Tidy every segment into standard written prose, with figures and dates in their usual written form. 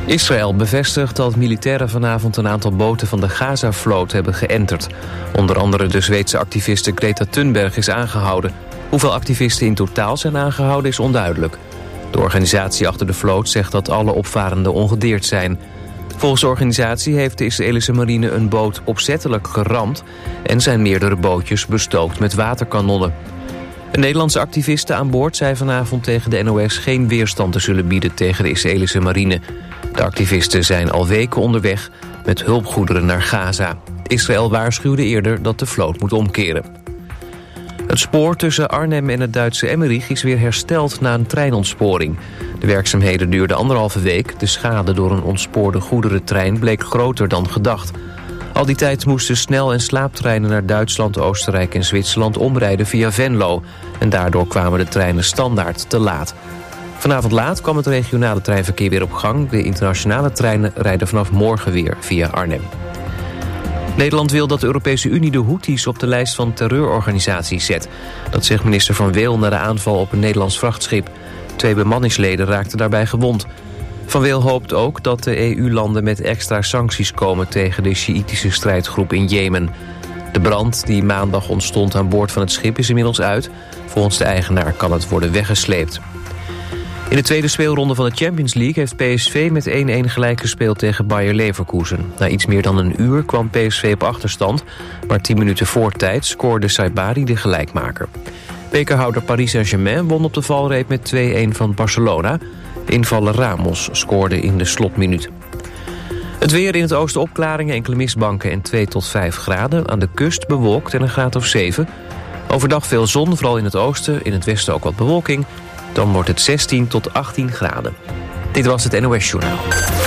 Israël bevestigt dat militairen vanavond een aantal boten van de Gaza-vloot hebben geënterd. Onder andere de Zweedse activiste Greta Thunberg is aangehouden. Hoeveel activisten in totaal zijn aangehouden is onduidelijk. De organisatie achter de vloot zegt dat alle opvarenden ongedeerd zijn. Volgens de organisatie heeft de Israëlische marine een boot opzettelijk geramd en zijn meerdere bootjes bestookt met waterkanonnen. Een Nederlandse activiste aan boord zei vanavond tegen de NOS geen weerstand te zullen bieden tegen de Israëlische marine. De activisten zijn al weken onderweg met hulpgoederen naar Gaza. Israël waarschuwde eerder dat de vloot moet omkeren. Het spoor tussen Arnhem en het Duitse Emmerich is weer hersteld na een treinontsporing. De werkzaamheden duurden 1,5 week. De schade door een ontspoorde goederentrein bleek groter dan gedacht. Al die tijd moesten snel- en slaaptreinen naar Duitsland, Oostenrijk en Zwitserland omrijden via Venlo. En daardoor kwamen de treinen standaard te laat. Vanavond laat kwam het regionale treinverkeer weer op gang. De internationale treinen rijden vanaf morgen weer via Arnhem. Nederland wil dat de Europese Unie de Houthis op de lijst van terreurorganisaties zet. Dat zegt minister Van Wil na de aanval op een Nederlands vrachtschip. 2 bemanningsleden raakten daarbij gewond. Van Wil hoopt ook dat de EU-landen met extra sancties komen tegen de Sjiïtische strijdgroep in Jemen. De brand die maandag ontstond aan boord van het schip is inmiddels uit. Volgens de eigenaar kan het worden weggesleept. In de tweede speelronde van de Champions League heeft PSV met 1-1 gelijk gespeeld tegen Bayer Leverkusen. Na iets meer dan een uur kwam PSV op achterstand, maar 10 minuten voor tijd scoorde Saibari de gelijkmaker. Bekerhouder Paris Saint-Germain won op de valreep met 2-1 van Barcelona. Invaller Ramos scoorde in de slotminuut. Het weer in het oosten opklaringen, enkele mistbanken en 2 tot 5 graden. Aan de kust bewolkt en een graad of 7. Overdag veel zon, vooral in het oosten, in het westen ook wat bewolking. Dan wordt het 16 tot 18 graden. Dit was het NOS Journaal.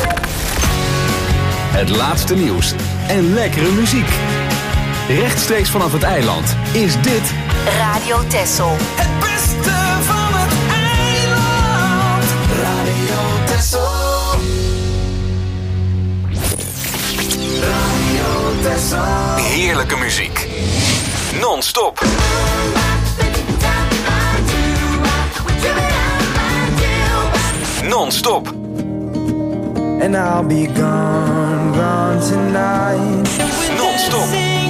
Het laatste nieuws en lekkere muziek. Rechtstreeks vanaf het eiland is dit Radio Texel. Het beste van het eiland. Radio Texel. Radio Texel. heerlijke muziek. Non-stop. Non-stop. And I'll be gone, gone tonight. Non-stop.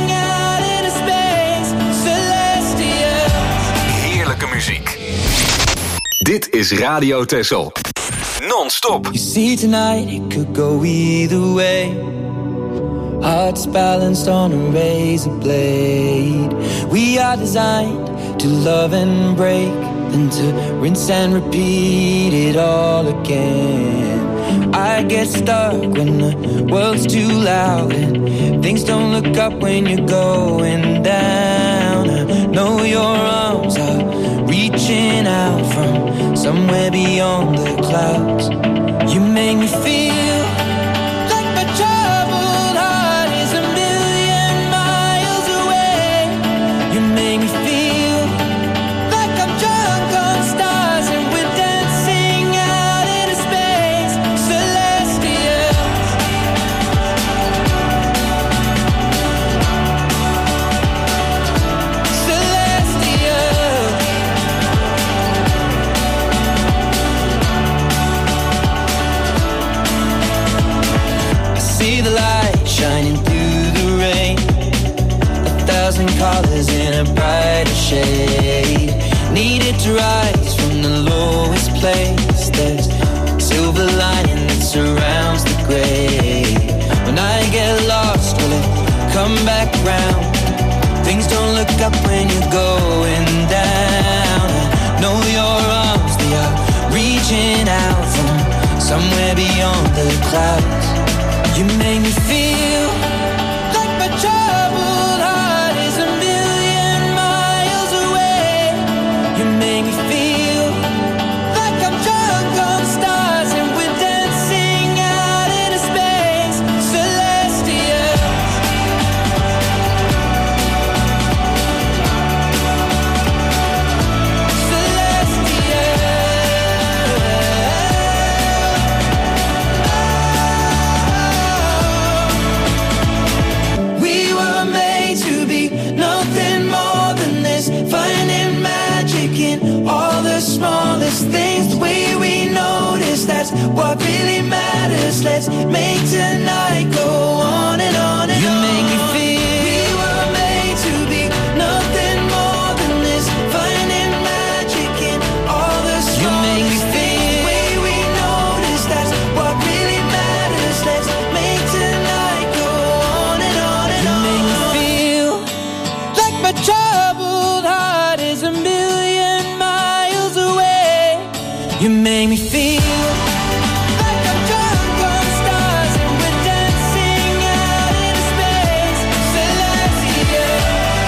Heerlijke muziek. Dit is Radio Texel. Non-stop. You see tonight it could go either way. Hearts balanced on a razor blade. We are designed to love and break, then to rinse and repeat it all again. I get stuck when the world's too loud and things don't look up when you're going down. I know your arms are reaching out from somewhere beyond the clouds. You make me feel like my troubled heart is a million miles away. You make me feel like I'm drunk on stars and we're dancing out into space. Celestial. Celestial. I see the light shining through the rain. 1,000 colors in a brighter shade. Needed to rise from the lowest place. There's silver lining that surrounds the gray. When I get lost, will it come back round? Things don't look up when you're going down. I know your arms, they are reaching out from somewhere beyond the clouds. You make me feel like my troubled heart is a million miles away. You make me feel like I'm drunk on stars and we're dancing out into space. Celestial. We were made make me feel like I'm drunk on stars and we're dancing out in space. Celestial.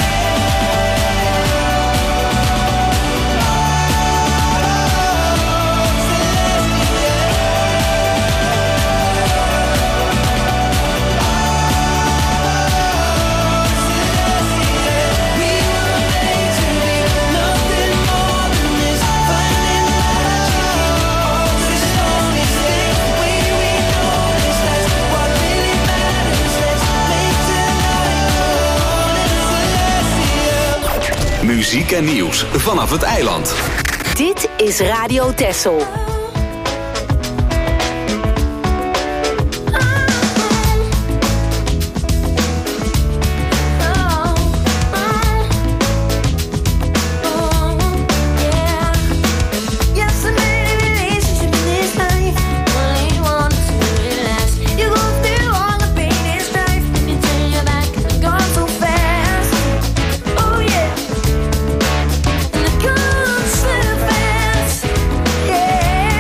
Muziek en nieuws vanaf het eiland. Dit is Radio Texel. Yeah.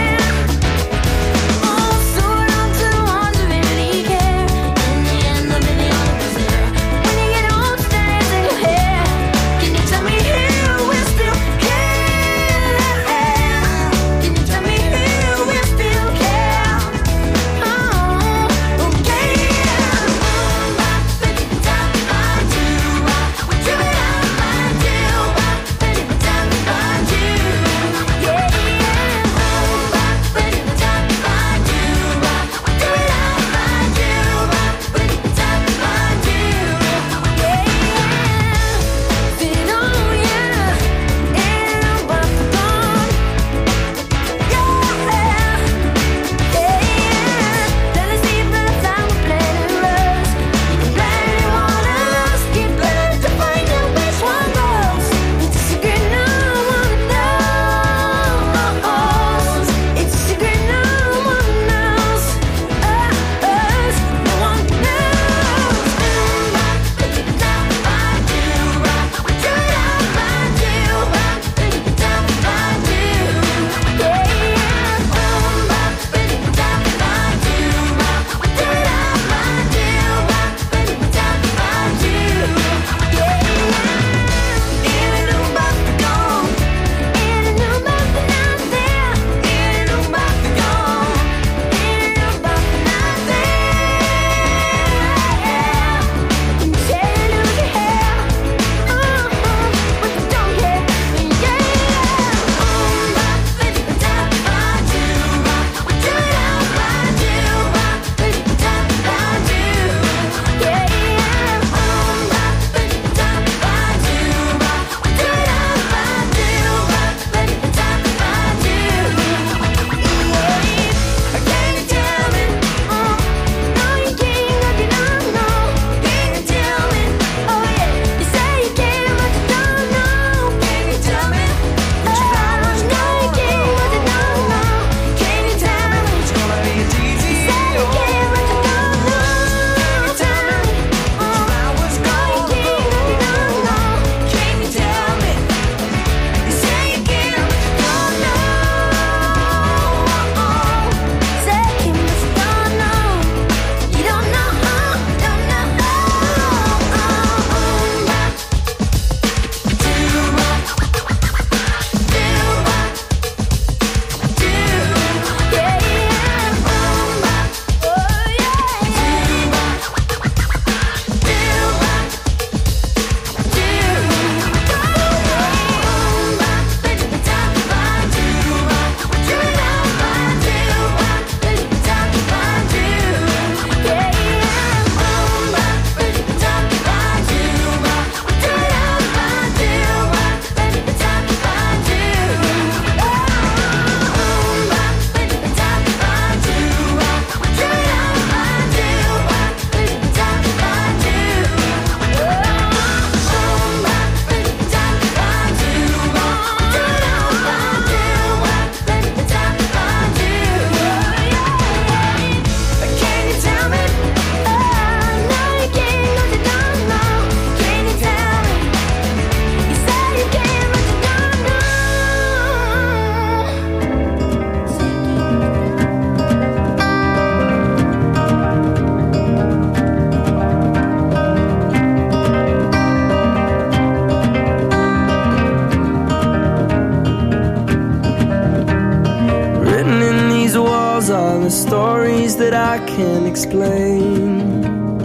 that I can't explain.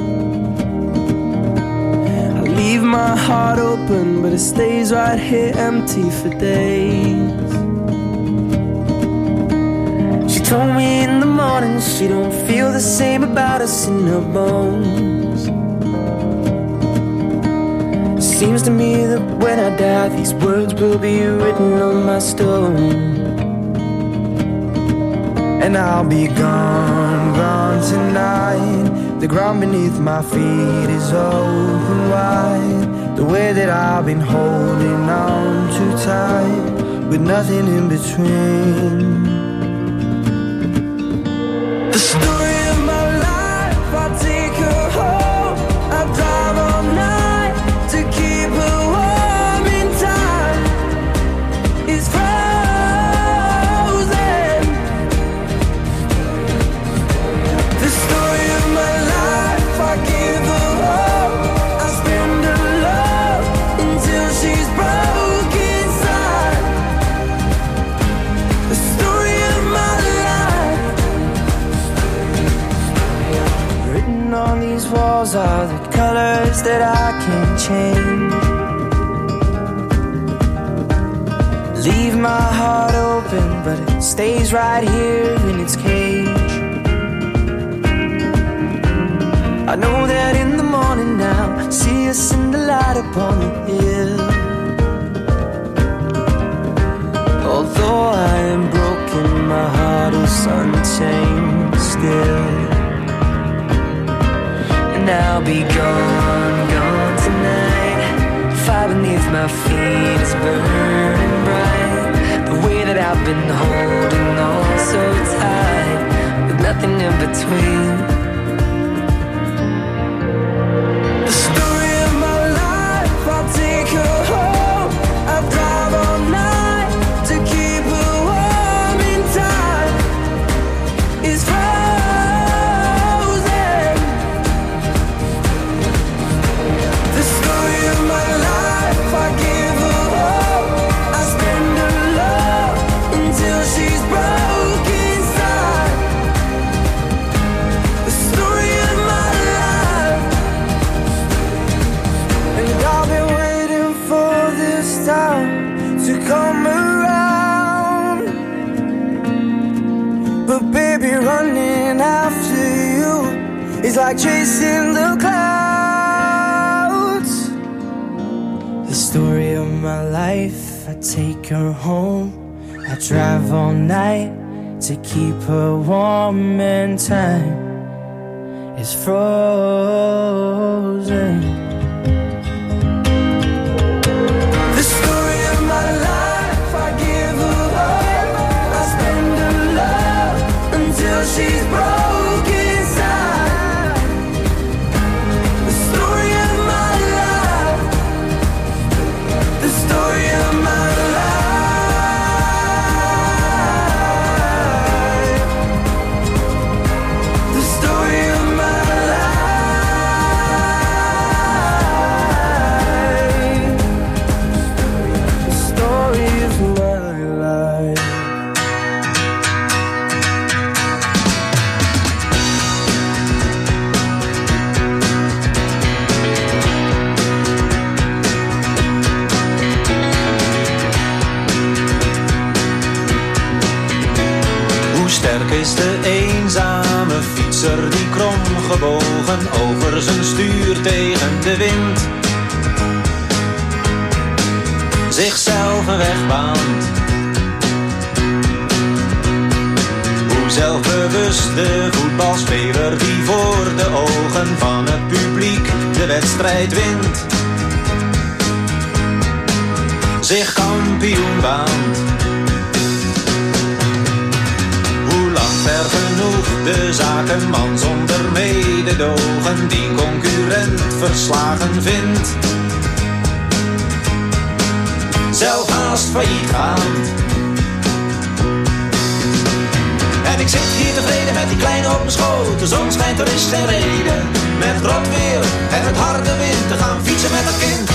I leave my heart open, but it stays right here empty for days. She told me in the morning she don't feel the same about us in her bones. Seems to me that when I die, these words will be written on my stone. And I'll be gone, gone tonight. The ground beneath my feet is open wide. The way that I've been holding on too tight, with nothing in between. The story of my life, I take her home. I drive all night to keep her warm in time. It's frozen. The story of my life, I give her hope. I spend her love until she's broke inside. The story of my life. Written on these walls are the colors that I can't change. Leave my heart open, but it stays right here in its cage. I know that in the morning now, see us in the light upon the hill. Although I am broken, my heart is unchained still. And I'll be gone, gone tonight. The fire beneath my feet is burning bright. The way that I've been holding on so tight, with nothing in between. The story of my life, I'll take her home. I drive all night to keep her warm in time. It's frozen. The story of my life, I give her hope. I spend her love until she's broke inside. The story of my life. And I've been waiting for this time to come around. But baby, running after you is like chasing the clouds. The story of my life, I take her home. I drive all night to keep her warm and time is frozen. The story of my life, I give her hope. I spend her love until she's broke inside. The story of my life. The story of my life. The story of my life. The story of my life. Hoe sterk is de eenzame fietser die kromgebogen over zijn stuur tegen de wind zichzelf een weg baant. Hoe zelfbewust de voetbalspeler die voor de ogen van het publiek de wedstrijd wint zich kampioen baant. Ver genoeg de zakenman zonder mededogen die concurrent verslagen vindt, zelf haast failliet gaand. En ik zit hier tevreden met die kleine op mijn schoot. De zon schijnt, er is geen reden met rot weer en met harde wind te gaan fietsen met een kind.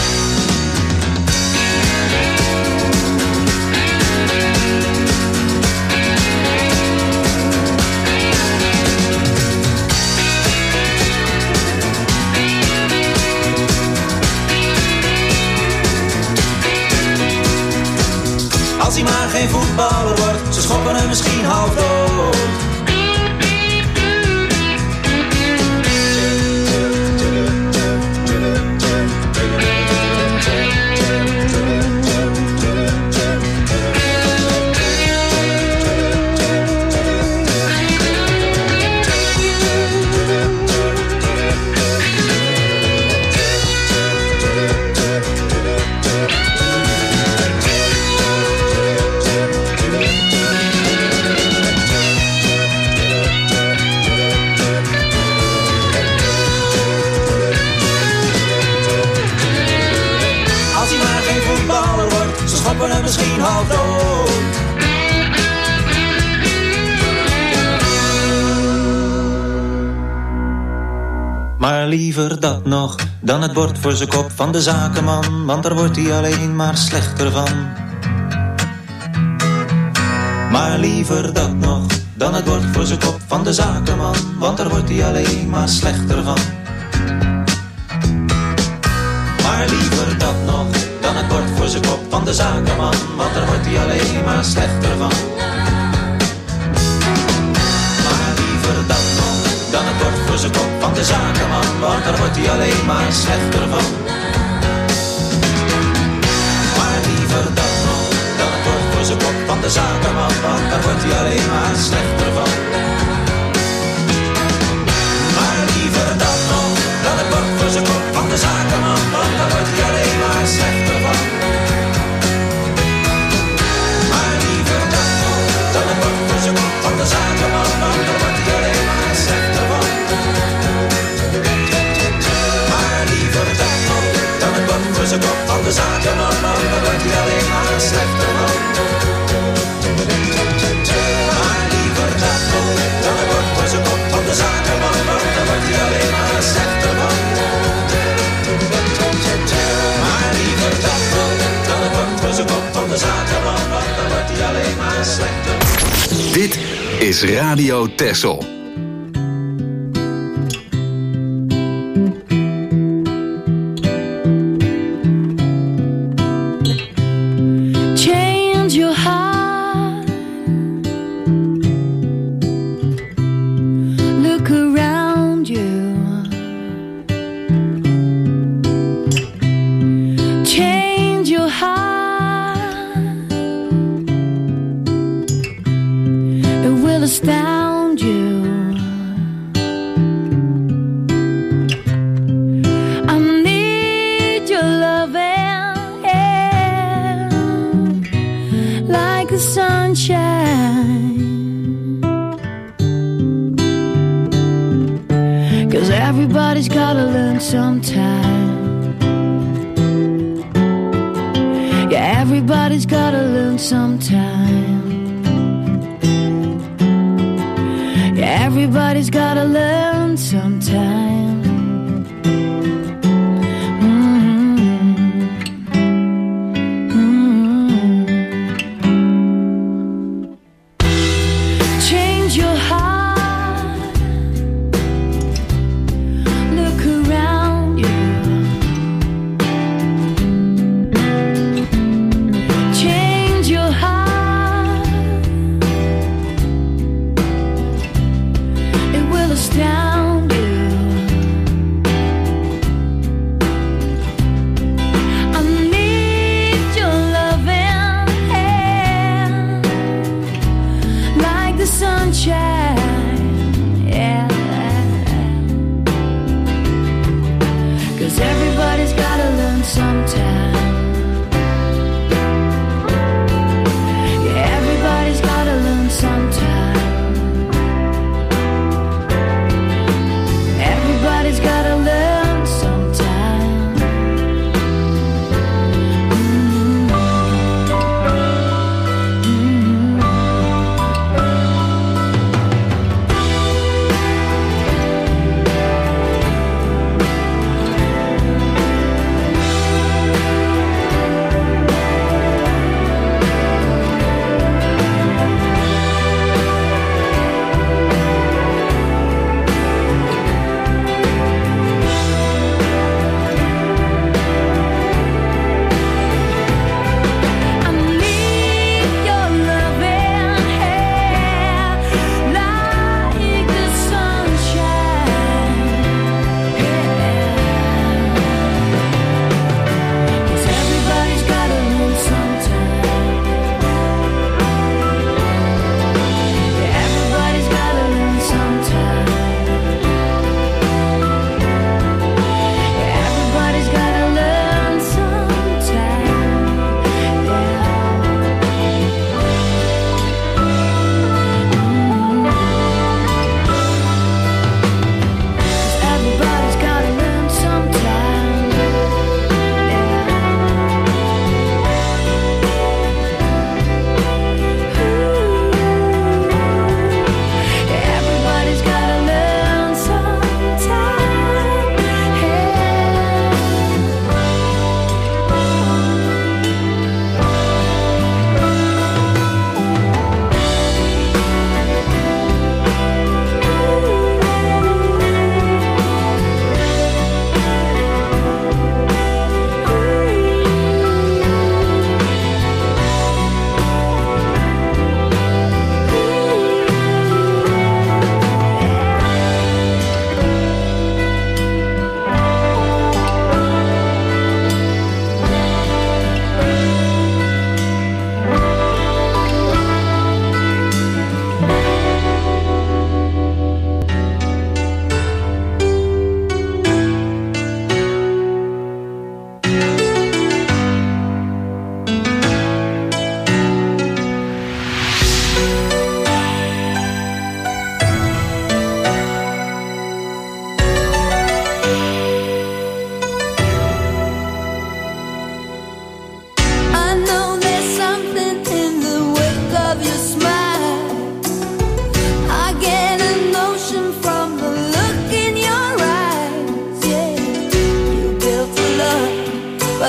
Maar liever dat nog dan het bord voor zijn kop van de zakenman, want daar wordt hij alleen maar slechter van. Maar liever dat nog dan het bord voor zijn kop van de zakenman, want daar wordt hij alleen maar slechter van. Maar liever dat nog dan het bord voor zijn kop van de zakenman, want daar wordt hij alleen maar slechter van. Maar liever dat nog dan het bord voor zijn kop van de zakenman, want daar wordt hij alleen maar slechter van. Maar liever dat nog dan het bord voor zijn kop van de zakenman, want daar wordt hij alleen maar slechter van. Maar liever dat nog dan het bord voor zijn kop van de zakenman, want daar wordt hij alleen maar slechter van. Maar liever dat nog dan het bord voor zijn kop van de zakenman, want daar wordt hij alleen maar slechter van. Maar liever dat nog dan het bord voor zijn kop van de zakenman, want daar wordt hij alleen maar slechter van. Maar liever dat nog dan het bord voor zijn kop van de zakenman, want daar wordt hij alleen maar slechter van. Maar liever dat nog dan het bord voor zijn kop van de zakenman, want daar wordt hij alleen maar slechter van. Dit is Radio Texel. Change your heart. Look around you. Change your heart. It will astound you. I need your loving, yeah, like the sunshine. 'Cause everybody's gotta learn sometime. Yeah, everybody's gotta learn sometime. Yeah, everybody's gotta learn sometime. Change your heart. Look around you. Change your heart. It will astound you.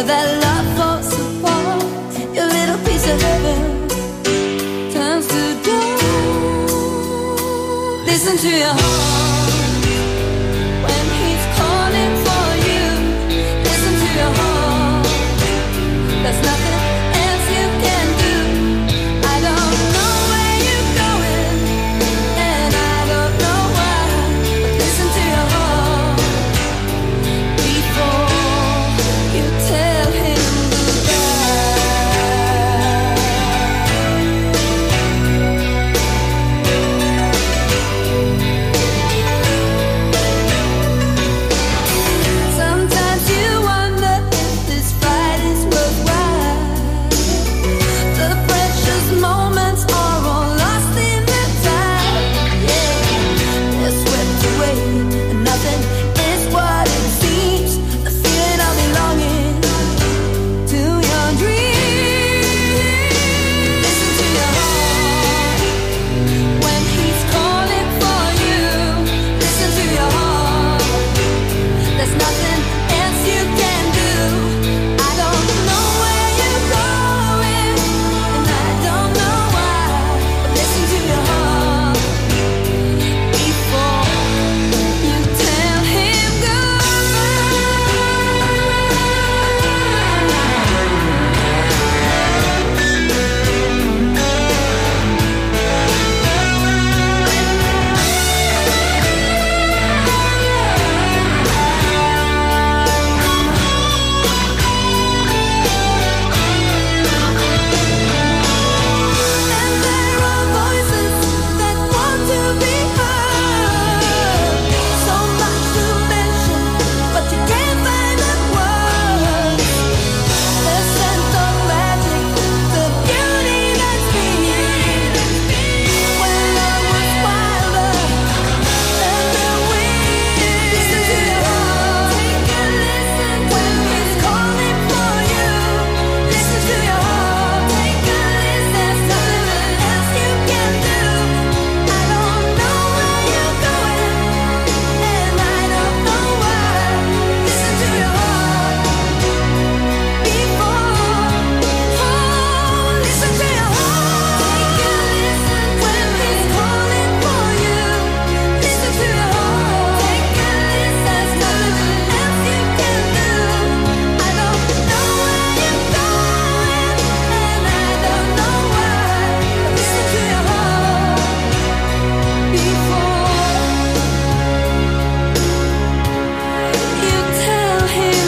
But that love falls apart. Your little piece of heaven turns to gold. Listen to your heart when he's calling for you. Listen to your heart. There's nothing else you can do. I don't know where you're going, and I don't know why. But listen to your heart before you tell him sometimes you wonder if this fight is worthwhile. The precious moments are all lost in the tide. Yeah, they're swept away, and nothing is what it seems. The feeling of belonging to your dreams. Listen to your heart when he's calling for you. Listen to your heart. There's nothing else you can do. I don't know where you're going, and I don't know why. But listen to your heart before you tell him And there are voices that want to be heard. So much to mention, but you can't find the words. The scent of magic, the beauty that's been. When love was wilder than the wind. Listen to your heart. Take a listen when he's calling for you. Listen to your heart. Take a listen. There's nothing else you can do. I don't know where you're going, and I don't know why. Listen to your heart before. Oh, listen to your heart. Take a listen when he's calling for you. Listen to your heart. Take a listen. There's nothing else you can do. I don't know where you're going, and I don't know why. Listen to your heart before you tell him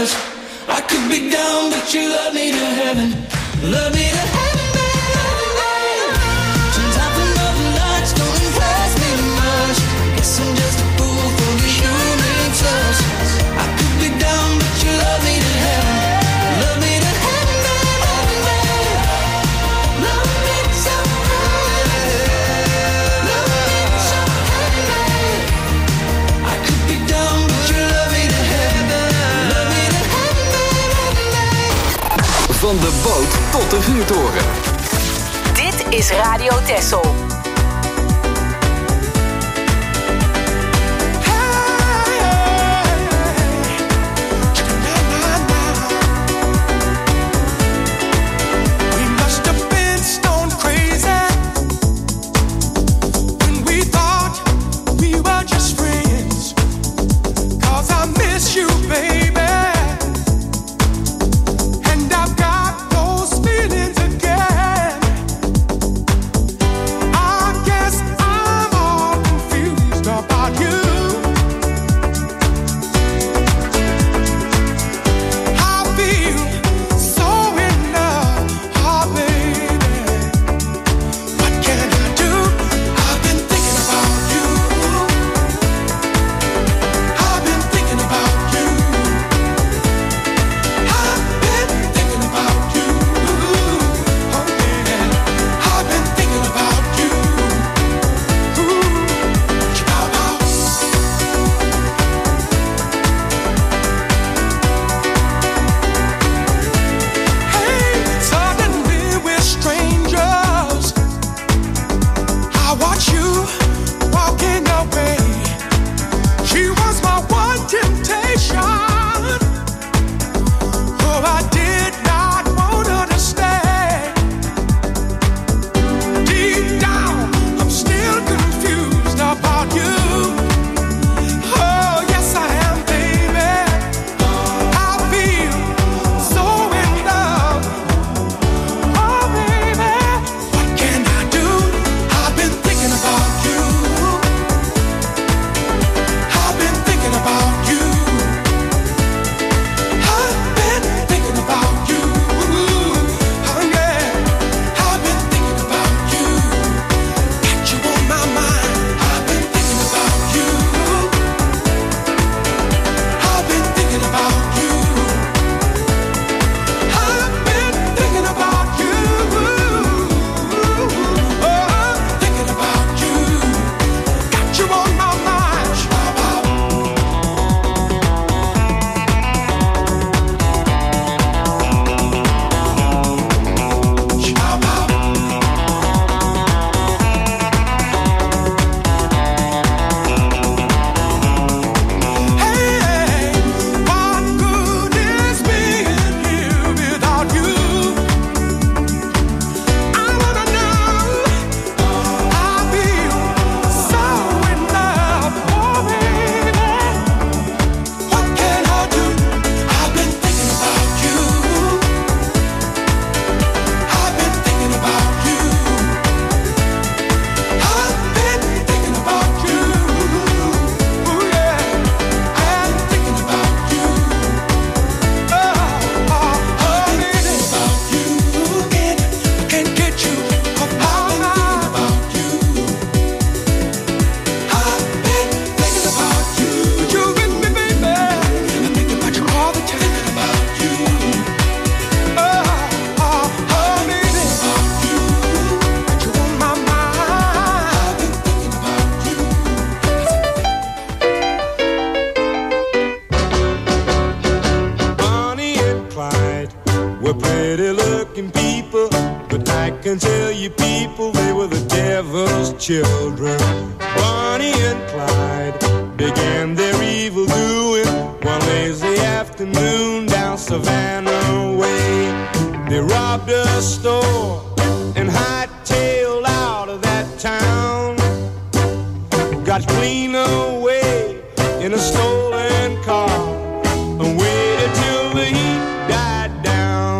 'cause I could be down, but you love me to heaven. Love me to heaven, baby. Sometimes the northern lights don't impress me much. Guess I'm just a fool for the human touch. I could be down, but you love me to heaven. Love me to heaven, baby. Love me so high. Love me so high. I could be down, but you love me to heaven. Love me to heaven, baby. Van de boot tot de vuurtoren. Dit is Radio Texel. We must have been stone crazy when we thought we were just friends. 'Cause I miss you, baby, and I've got those feelings again. I guess I'm all confused about you. I feel so in love, oh baby. What can I do? I've been thinking about you. I've been thinking about you. I've been thinking about you. Oh yeah. I've been thinking about you. Hey, suddenly we're strangers. I watch you walking away. She was my one temptation. Oh, I did not want her to stay. Deep down, I'm still confused about you. Oh, yes, I am, baby. I feel so in love. Oh, baby, what can I do? I've been thinking about you. I've been thinking about you. I've been thinking about you. Oh, yeah. I've been thinking about you. Got you on my mind. I've been thinking about you. I've been thinking about you. I've been thinking about you. Oh, I'm thinking about you. Got you on my mind. Hey, what good is being here without you? I wanna know. I feel so in love, oh baby. What can I do? I've been thinking about you. I've been thinking about you. I've been thinking about you. Oh yeah, I'm thinking about you. Oh, baby, about you. Can't get you off my mind. About you. I've been thinking about you. You with me, baby. I think about you all the time. About you. Oh, baby, about you. Got you on my mind. I've been thinking about you. Bonnie and Clyde were pretty looking people, but I can tell you people, they were the devil's children. Bonnie and Clyde began their evil doing one lazy afternoon down Savannah Way. They robbed a store and hightailed out of that town. Got clean away in a stolen car and waited till the heat died down.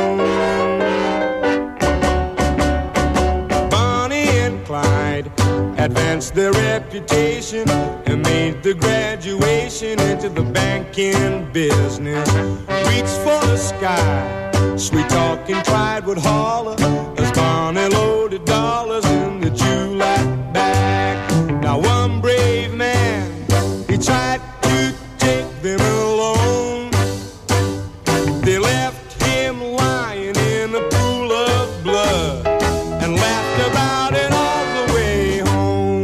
Bonnie and Clyde advanced their reputation and made the graduation into the banking making business. Reach for the sky, sweet talking pride would holler as Barney loaded dollars in the July bag. Now one brave man, he tried to take them alone. They left him lying in a pool of blood and laughed about it all the way home.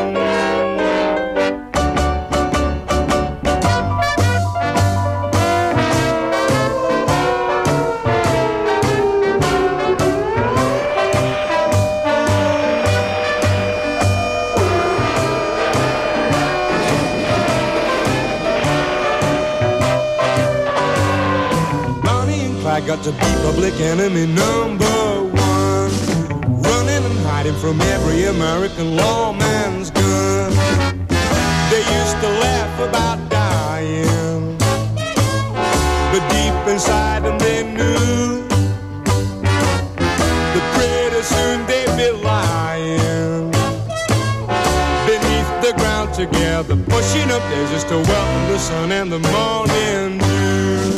Got to be public enemy number one, running and hiding from every American lawman's gun. They used to laugh about dying, but deep inside them they knew that pretty soon they'd be lying beneath the ground together, pushing up daisies to welcome the sun and the morning dew.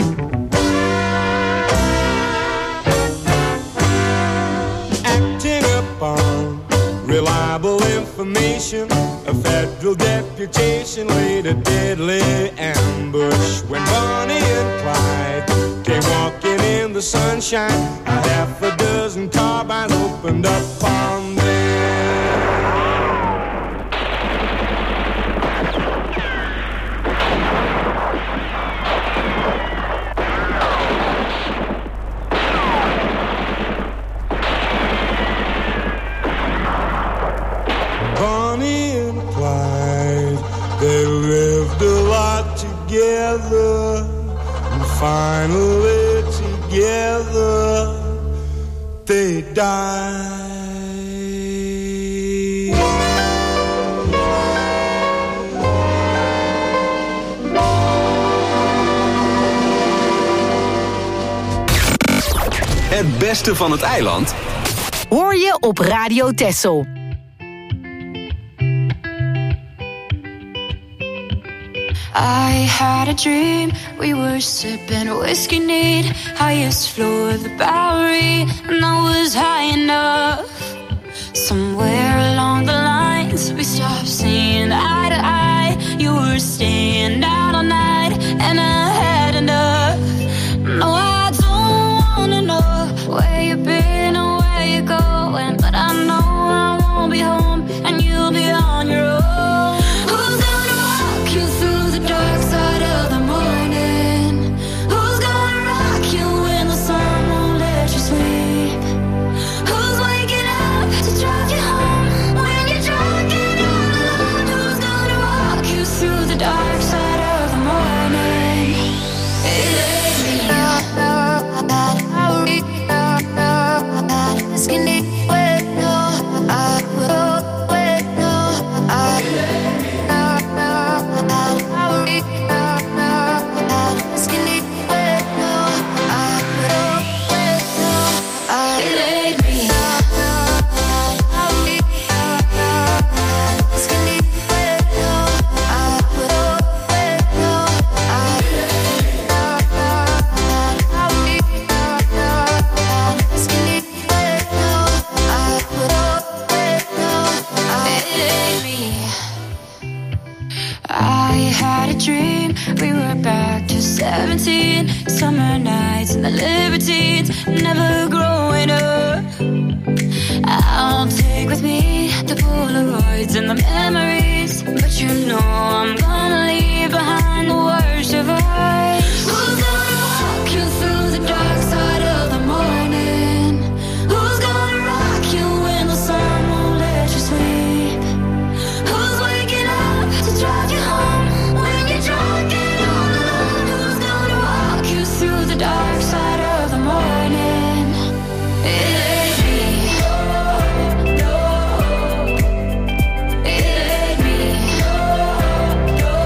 On reliable information, a federal deputation laid a deadly ambush when Bonnie and Clyde came walking in the sunshine. A half a dozen carbines opened up on them. They lived a lot together, and finally together they died. Het beste van het eiland hoor je op Radio Texel. I had a dream, we were sipping whiskey neat, highest floor of the Bowery, and I was high enough. Somewhere along the lines, we stopped seeing eye to eye. You were staying out all night, and I had enough. No, I don't wanna know where you've been or where you're going, but I know I won't be home, and you'll be on your own. Who's gonna walk you through the dark side of the morning? Who's gonna rock you when the sun won't let you sleep? Who's waking up to drive you home when you're drunk and all alone? Who's gonna walk you through the dark side of the morning? It ain't me. Summer nights and the libertines, never growing up. I'll take with me the Polaroids and the memories, but you know I'm gonna leave behind the worst of us. Who's gonna walk you through the dark side of the morning? Who's gonna rock you when the sun won't let you sleep? Who's waking up to drive you home when you're drunk and all alone? Who's gonna walk you through the dark side of the morning? It ain't me. No, it ain't me. No,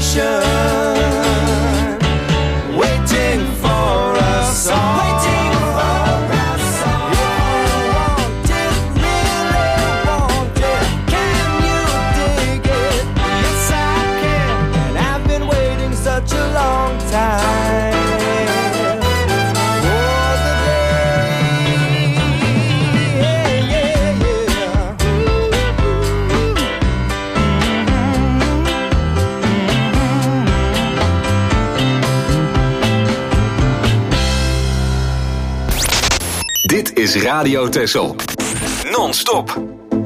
ocean, waiting for us all. Waiting for us all. If you want it, really want it, can you dig it? Yes, I can, and I've been waiting such a long time. Dit is Radio Texel. Non-stop.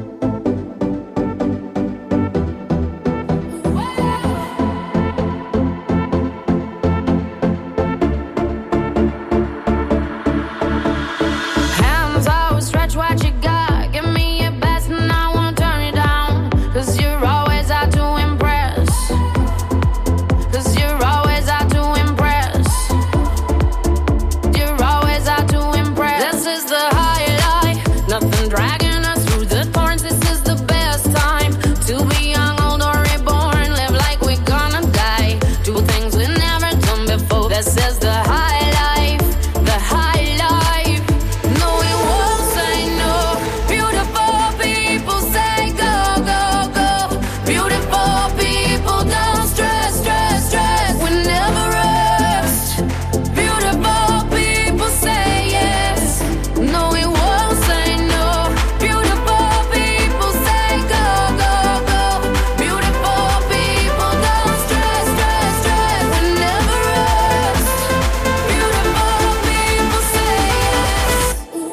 Hands always stretch what you got. Give me your best and I won't turn it down. 'Cause you're always out to impress. 'Cause you're always out to impress. You're always out to impress. This is the high life. Nothing dragging us through the thorns. This is the best time to be young, old or reborn. Live like we're gonna die. Do things we never done before. This is the high life. The high life. No, we won't say no. Beautiful people say go, go, go. Beautiful people don't stress, stress, stress. We never rest. Beautiful people say yes. No, we won't say no. Beautiful people say go, go, go. Beautiful people don't stress, stress, stress. We never rest. Beautiful people say yes.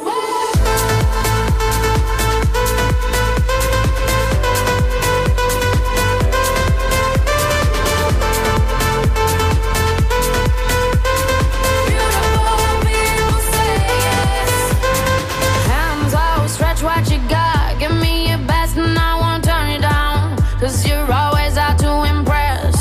Hands out, stretch what you got. Give me your best and I won't turn it down. 'Cause you're always out to impress.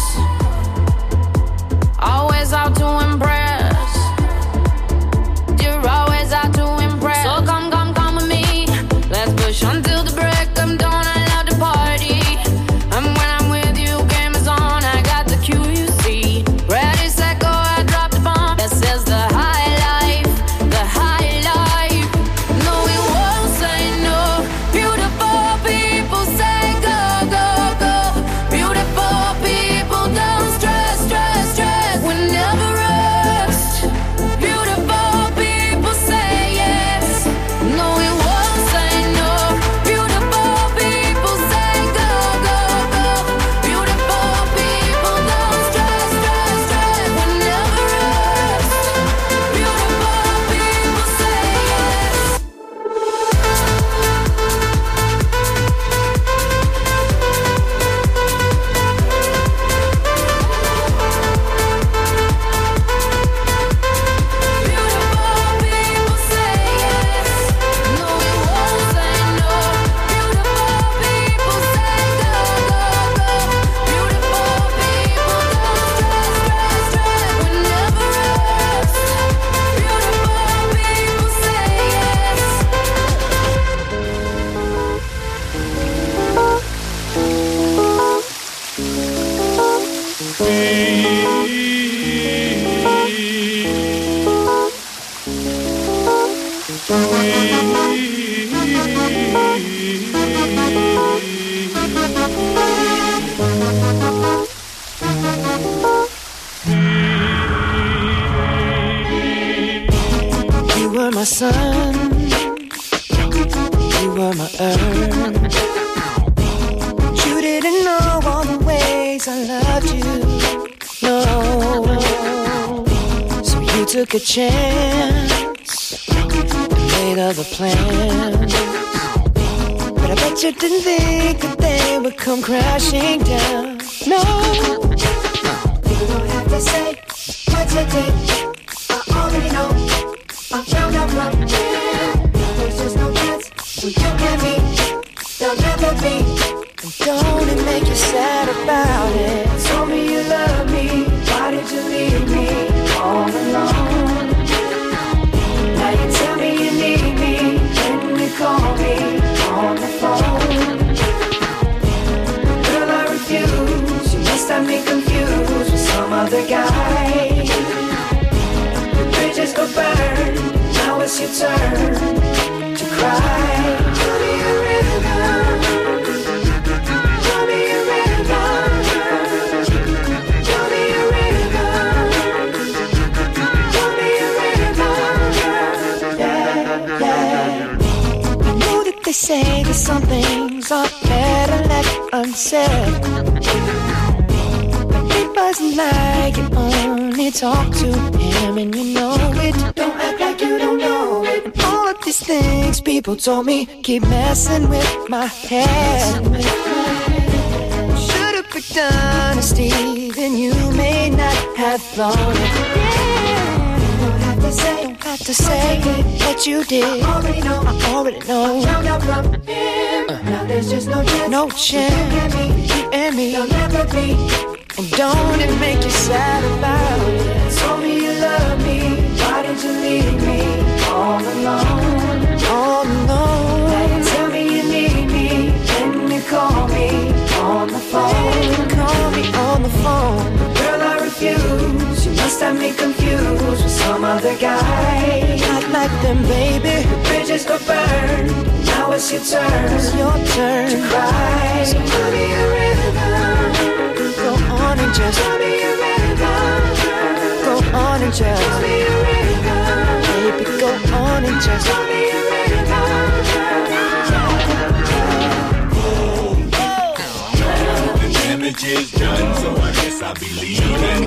Always out to impress. You're always out to impress. So come, come, come with me. Let's push until the break of dawn. I love the party. And when I'm with you, game is on. I got the cue, you see. Ready, set, go, I drop the bomb. This is the high life. The high life. No, we won't say no. Beautiful people say go, go, go. Beautiful people don't stress, stress, stress. We never rest. Beautiful people say yes. No, we won't say no. Beautiful people say go, go, go. Beautiful people don't stress, stress, stress. We never rest. Beautiful people say yes. Beautiful people say yes. No, we won't say no. Beautiful people say go, go, go. Beautiful people don't stress, stress, stress. We never rest. Beautiful people say yes. You were my sun, you were my earth. You didn't know all the ways I loved you, no. So you took a chance and made other plans. But I bet you didn't think that they would come crashing down, no. You don't have to say what you did, I already know. I found out from here. There's just no chance when you and me, there'll never be. And don't it make you sad about it? Told me you love me, why did you leave me all alone? Now you tell me you need me, when you call me on the phone. Girl, I refuse, you must have me confused with some other guy. The bridges go burn, now it's your turn to cry. Show me a rhythm, show me a rhythm, show me a rhythm, show me a rhythm, yeah, yeah. I know that they say that some things are better left unsaid, but it wasn't like you only talk to him and you know it. Don't act like you don't know it. And all of these things people told me keep messing with my head. Should've picked honesty, then you may not have thought it. Don't have to say what you did. I already know. Now there's just no chance. You and me, you'll never be. And don't it make you sad about it? Told me you love me, why did you leave me all alone? All alone. Now you tell me you need me, then you call me on the phone. Call me on the phone. Girl, I refuse. You must have me confused with some other guy. Not like them, baby. The bridges go burn. Now it's your turn. It's your turn to cry. So give me a rhythm. Go on and just give me a rhythm. Go on and just give me a rhythm. Baby, go on and just give me a rhythm. The damage is done, so I guess I'll be leaving.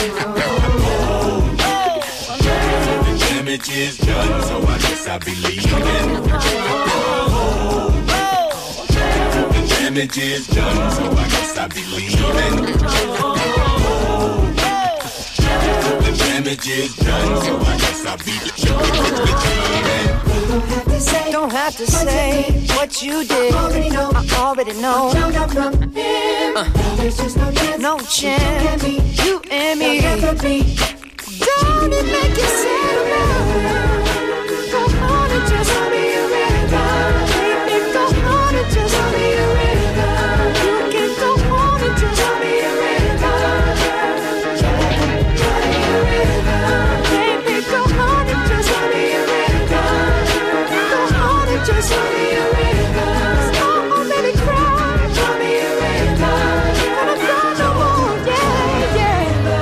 The damage is done, so I guess I'll be leaving. The damage is done, so I guess I'll be leaving. The damage is done, so I guess I'll be leaving. Don't have to say what you did. I already know. There's just no chance. You and me. Don't it make you sad about? Go on and just tell me a rhythm. Baby, go on and just tell me a rhythm. You can go on and just tell me a rhythm. Tell me a rhythm. Baby, go on and just tell me a rhythm. Go on and just tell me a rhythm. I already cried. Tell me a rhythm. And I'm cry no more. Yeah, yeah.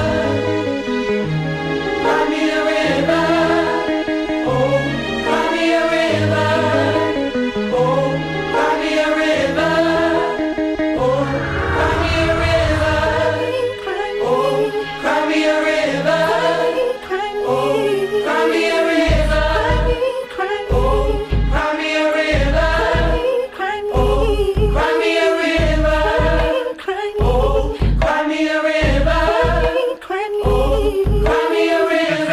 Cry me a river, oh, cry me a river, oh, cry me a river, oh, cry me a river, oh, cry me a river, oh, cry me a river, oh, cry me a river, oh, cry me a river, oh, cry me a river, oh, cry me a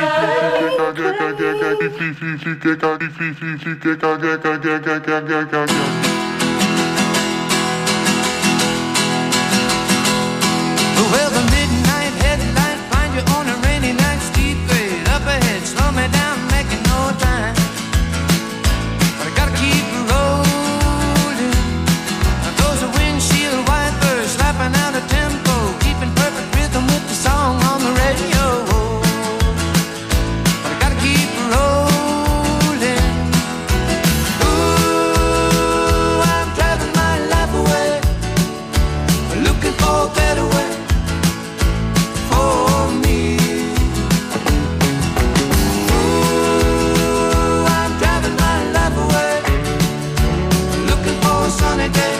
Well, the midnight headlight find you on a rainy night, steep grade up ahead, slow me down, making no time. But I gotta keep rolling. Those are windshield wipers slapping out a tempo, keeping perfect rhythm with the song on the radio. But I gotta keep rolling. Ooh, I'm driving my life away, looking for a better way for me. Ooh, I'm driving my life away, looking for a sunny day.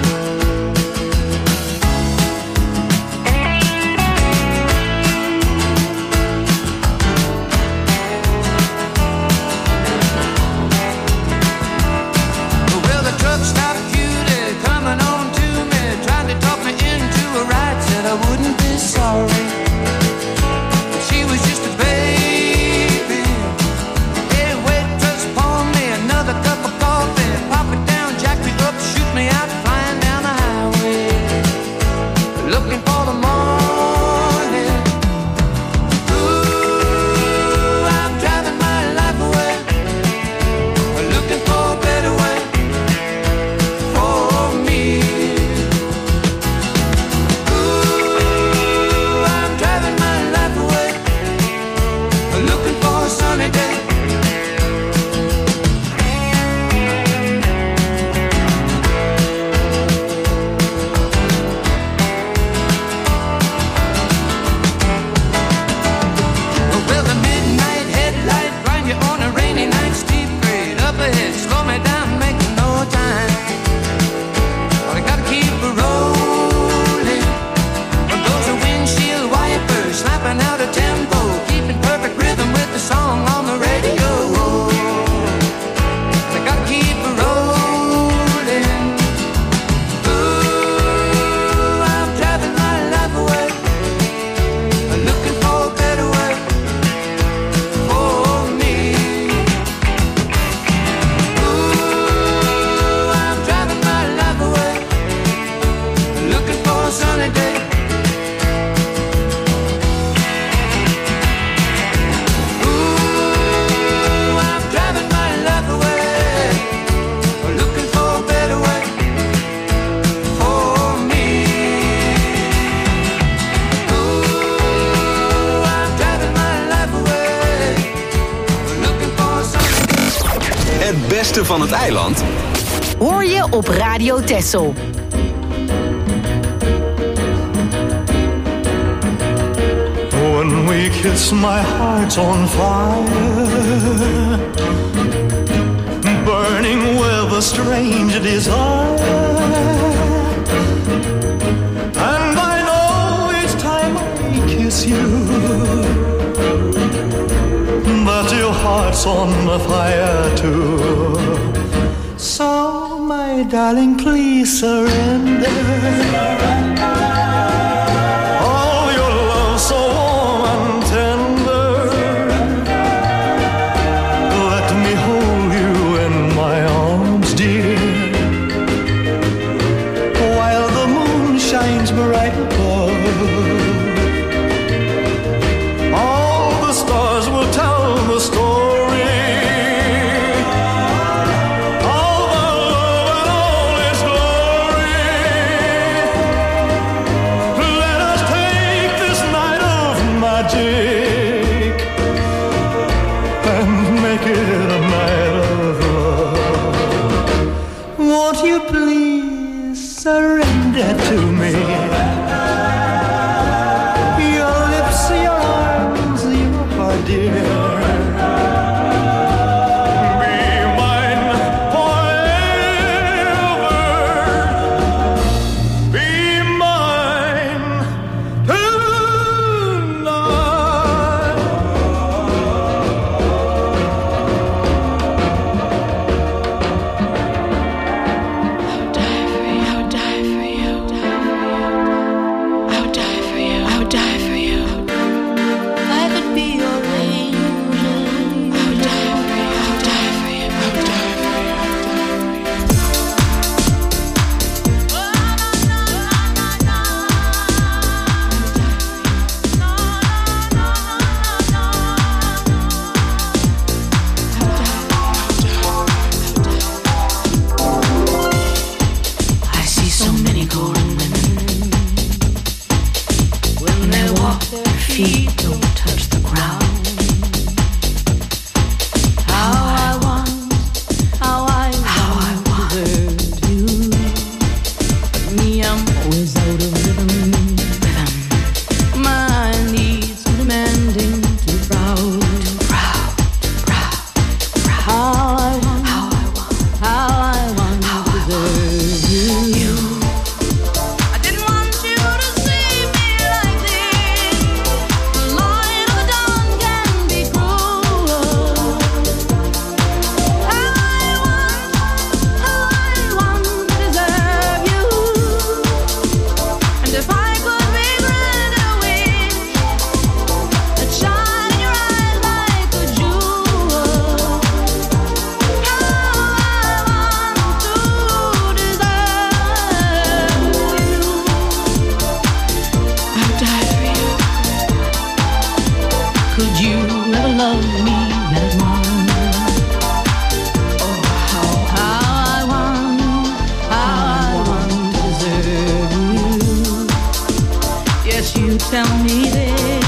Well, the truck stopped cutie coming on to me, tried to talk me into a ride, said I wouldn't be sorry. But she was just a baby. Hey, waitress, pour me another cup of coffee, pop it down, jack me up, shoot me out, flying down the highway, looking for the morning. Ooh, I'm driving my life away, looking for a better way for me. Ooh, beste van het eiland hoor je op Radio Texel. When we kiss, my heart's on fire, burning with a strange desire. And I know each time I kiss you that your heart's on fire too. So, my darling, please surrender. All your love so warm and tender. Let me hold you in my arms, dear, while the moon shines bright above. All the stars will tell the story. Surrender to me. Your lips, your arms, your heart, dear. Be mine forever. Be mine Tell me this.